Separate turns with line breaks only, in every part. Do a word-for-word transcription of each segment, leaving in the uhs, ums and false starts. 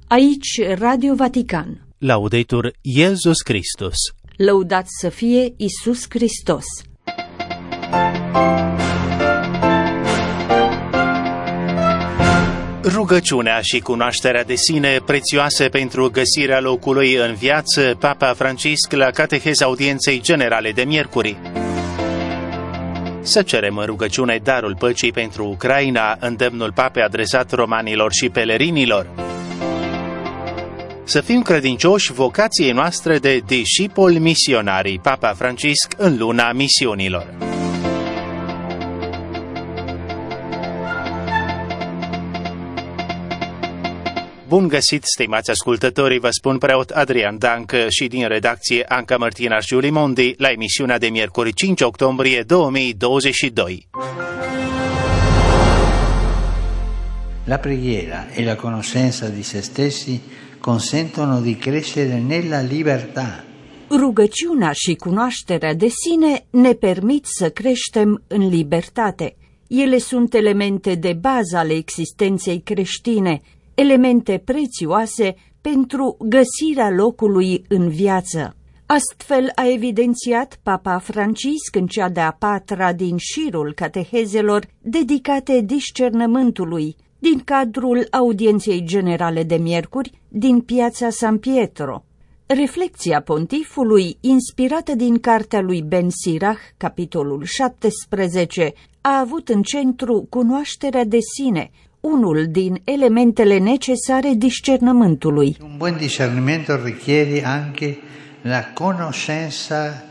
Aici Radio Vatican.
Laudetur Iesus Christus.
Lăudat să fie Iisus Hristos.
Rugăciunea și cunoașterea de sine prețioase pentru găsirea locului în viață, Papa Francisc la cateheza audienței generale de miercuri. Să cerem în rugăciune darul păcii pentru Ucraina, îndemnul Papei adresat romanilor și pelerinilor. Să fim credincioși vocației noastre de discipoli misionarii, Papa Francisc în luna misiunilor. Bun găsit, stimați ascultători, vă spun preot Adrian Dancă și din redacție Anca Martina și Giulie Mondi la emisiunea de miercuri cinci octombrie două mii douăzeci și doi.
La preghiera e la conoscenza di se stessi consentono di crescere nella libertà.
Rugăciunea și cunoașterea de sine ne permit să creștem în libertate. Ele sunt elemente de bază ale existenței creștine, elemente prețioase pentru găsirea locului în viață. Astfel a evidențiat Papa Francisc în cea de-a patra din șirul catehezelor dedicate discernământului, din cadrul audienței generale de miercuri din piața San Pietro. Reflecția pontifului, inspirată din cartea lui Ben Sirach, capitolul șaptesprezece, a avut în centru cunoașterea de sine, unul din elementele necesare discernământului.
Un bun discernimento richiede anche la conoscenza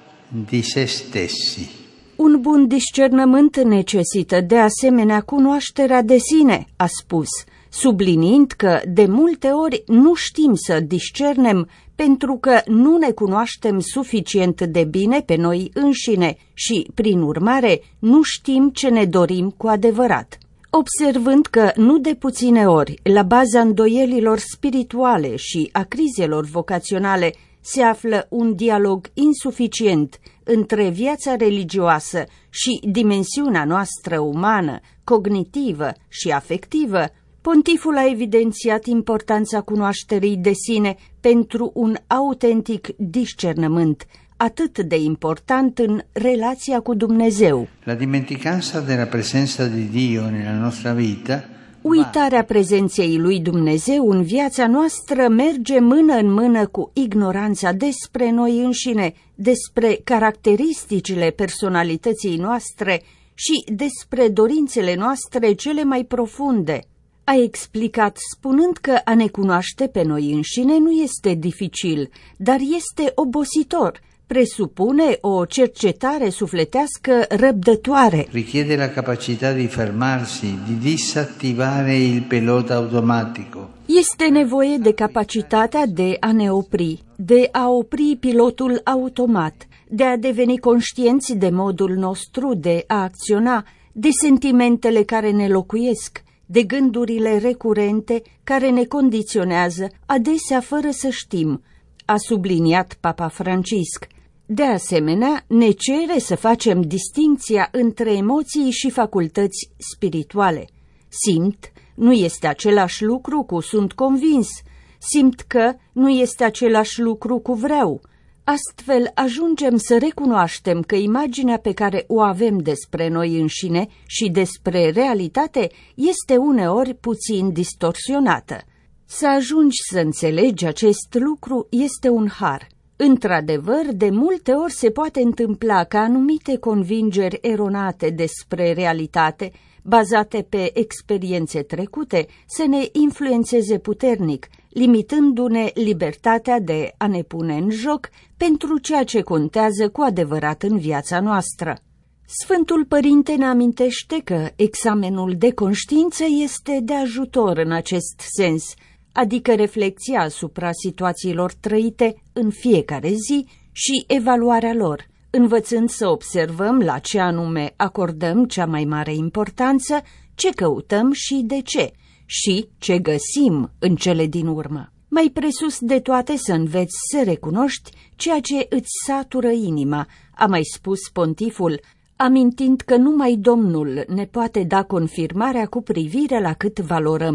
di se stessi.
Un bun discernământ necesită de asemenea cunoașterea de sine, a spus, subliniind că de multe ori nu știm să discernem pentru că nu ne cunoaștem suficient de bine pe noi înșine și, prin urmare, nu știm ce ne dorim cu adevărat. Observând că nu de puține ori, la baza îndoielilor spirituale și a crizelor vocaționale, se află un dialog insuficient între viața religioasă și dimensiunea noastră umană, cognitivă și afectivă, pontiful a evidențiat importanța cunoașterii de sine pentru un autentic discernământ, atât de important în relația cu Dumnezeu.
La dimenticanza della presenza di Dio nella nostra vita.
Uitarea prezenței lui Dumnezeu în viața noastră merge mână în mână cu ignoranța despre noi înșine, despre caracteristicile personalității noastre și despre dorințele noastre cele mai profunde. A explicat spunând că a ne cunoaște pe noi înșine nu este dificil, dar este obositor. Presupune o cercetare sufletească răbdătoare.
Richiede la capacità di fermarsi, di disattivare il pilota automatico.
Este nevoie de capacitatea de a ne opri, de a opri pilotul automat, de a deveni conștienți de modul nostru de a acționa, de sentimentele care ne locuiesc, de gândurile recurente care ne condiționează, adesea fără să știm, a subliniat Papa Francisc. De asemenea, ne cere să facem distincția între emoții și facultăți spirituale. Simt nu este același lucru cu sunt convins, simt că nu este același lucru cu vreau. Astfel ajungem să recunoaștem că imaginea pe care o avem despre noi înșine și despre realitate este uneori puțin distorsionată. Să ajungi să înțelegi acest lucru este un har. Într-adevăr, de multe ori se poate întâmpla ca anumite convingeri eronate despre realitate, bazate pe experiențe trecute, să ne influențeze puternic, limitându-ne libertatea de a ne pune în joc pentru ceea ce contează cu adevărat în viața noastră. Sfântul Părinte ne amintește că examenul de conștiință este de ajutor în acest sens, adică reflecția asupra situațiilor trăite în fiecare zi și evaluarea lor, învățând să observăm la ce anume acordăm cea mai mare importanță, ce căutăm și de ce, și ce găsim în cele din urmă. Mai presus de toate să înveți să recunoști ceea ce îți satură inima, a mai spus pontiful, amintind că numai Domnul ne poate da confirmarea cu privire la cât valorăm.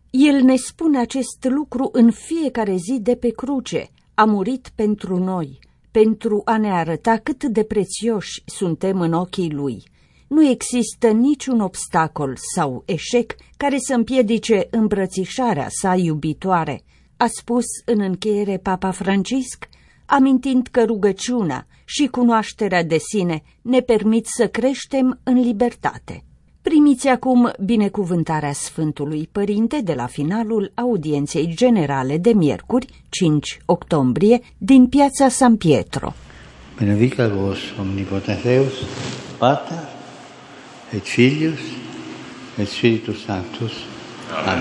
El ne spune acest lucru în fiecare zi de pe cruce. A murit pentru noi, pentru a ne arăta cât de prețioși suntem în ochii Lui. Nu există niciun obstacol sau eșec care să împiedice îmbrățișarea sa iubitoare, a spus în încheiere Papa Francisc, amintind că rugăciunea și cunoașterea de sine ne permit să creștem în libertate. Primiți acum binecuvântarea Sfântului Părinte de la finalul audienței generale de miercuri, cinci octombrie, din piața San Pietro.
Benedicat vos omnipotens Deus, Pater et Filius et Spiritus Sanctus. Amen.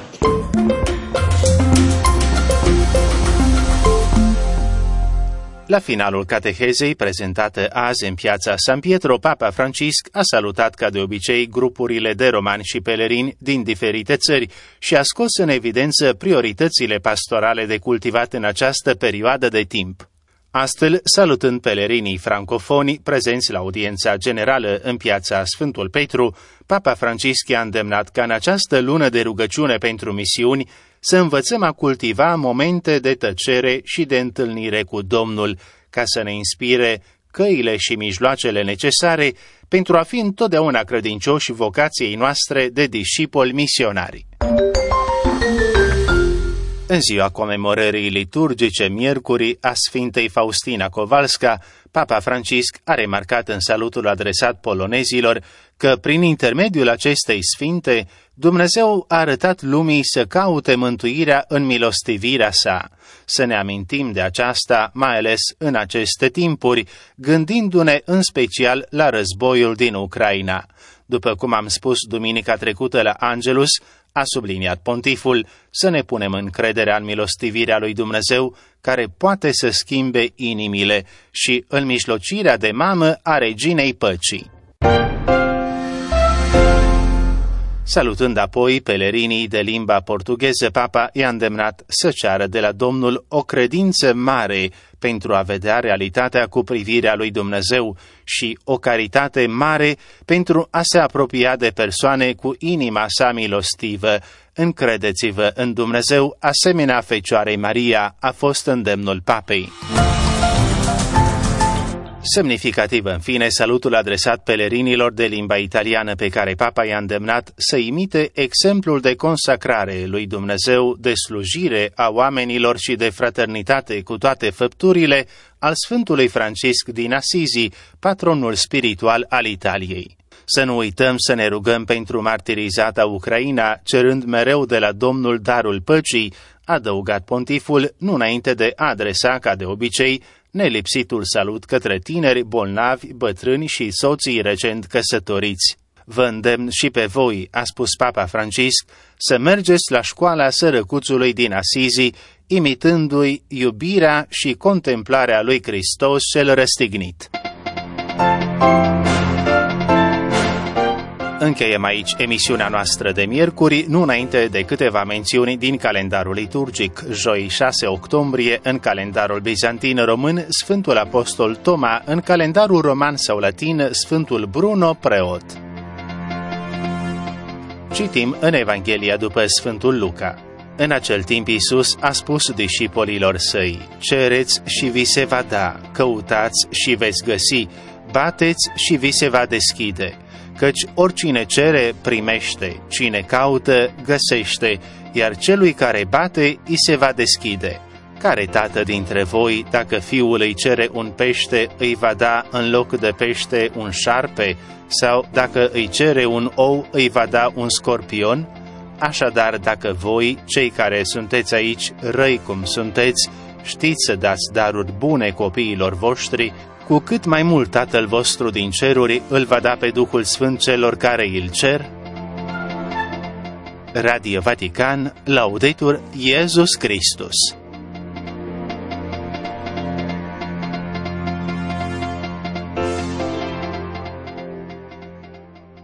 La finalul catehezei prezentată azi în piața San Pietro, Papa Francisc a salutat ca de obicei grupurile de romani și pelerini din diferite țări și a scos în evidență prioritățile pastorale de cultivat în această perioadă de timp. Astfel, salutând pelerinii francofoni prezenți la audiența generală în piața Sfântul Petru, Papa Francisc a îndemnat ca în această lună de rugăciune pentru misiuni să învățăm a cultiva momente de tăcere și de întâlnire cu Domnul, ca să ne inspire căile și mijloacele necesare pentru a fi întotdeauna credincioși vocației noastre de discipoli misionari. În ziua comemorării liturgice miercuri a Sfintei Faustina Kowalska, Papa Francisc a remarcat în salutul adresat polonezilor că prin intermediul acestei sfinte Dumnezeu a arătat lumii să caute mântuirea în milostivirea sa. Să ne amintim de aceasta, mai ales în aceste timpuri, gândindu-ne în special la războiul din Ucraina. După cum am spus duminica trecută la Angelus, a subliniat pontiful, să ne punem încrederea în milostivirea lui Dumnezeu, care poate să schimbe inimile, și în mijlocirea de mamă a Reginei Păcii. Salutând apoi pelerinii de limba portugheză, Papa i-a îndemnat să ceară de la Domnul o credință mare pentru a vedea realitatea cu privirea lui Dumnezeu și o caritate mare pentru a se apropia de persoane cu inima sa milostivă. Încredeți-vă în Dumnezeu, asemenea Fecioarei Maria, a fost îndemnul Papei. Semnificativ, în fine, salutul adresat pelerinilor de limba italiană pe care Papa i-a îndemnat să imite exemplul de consacrare lui Dumnezeu, de slujire a oamenilor și de fraternitate cu toate făpturile al Sfântului Francisc din Asizi, patronul spiritual al Italiei. Să nu uităm să ne rugăm pentru martirizata Ucraina, cerând mereu de la Domnul darul păcii, adăugat pontiful, nu înainte de a adresa, ca de obicei, nelipsitul salut către tineri, bolnavi, bătrâni și soții recent căsătoriți. Vă îndemn și pe voi, a spus Papa Francisc, să mergeți la școala sărăcuțului din Asizi, imitându-i iubirea și contemplarea lui Hristos cel răstignit. Încheiem aici emisiunea noastră de miercuri, nu înainte de câteva mențiuni din calendarul liturgic. Joi șase octombrie, în calendarul bizantin român, Sfântul Apostol Toma, în calendarul roman sau latin, Sfântul Bruno, preot. Citim în Evanghelia după Sfântul Luca. În acel timp Iisus a spus discipolilor săi: cereți și vi se va da, căutați și veți găsi, bateți și vi se va deschide. Căci oricine cere, primește, cine caută, găsește, iar celui care bate, îi se va deschide. Care tată dintre voi, dacă fiul îi cere un pește, îi va da în loc de pește un șarpe? Sau dacă îi cere un ou, îi va da un scorpion? Așadar, dacă voi, cei care sunteți aici, răi cum sunteți, știți să dați daruri bune copiilor voștri, cu cât mai mult Tatăl vostru din ceruri îl va da pe Duhul Sfânt celor care îl cer. Radio Vatican, Laudetur Iesus Christus.